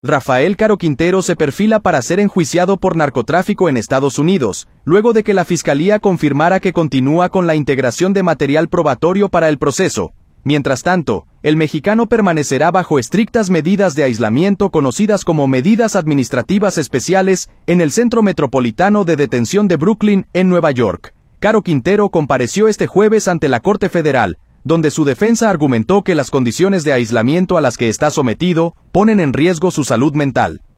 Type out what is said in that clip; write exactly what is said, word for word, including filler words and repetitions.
Rafael Caro Quintero se perfila para ser enjuiciado por narcotráfico en Estados Unidos, luego de que la Fiscalía confirmara que continúa con la integración de material probatorio para el proceso. Mientras tanto, el mexicano permanecerá bajo estrictas medidas de aislamiento conocidas como medidas administrativas especiales en el Centro Metropolitano de Detención de Brooklyn, en Nueva York. Caro Quintero compareció este jueves ante la Corte Federal, donde su defensa argumentó que las condiciones de aislamiento a las que está sometido ponen en riesgo su salud mental.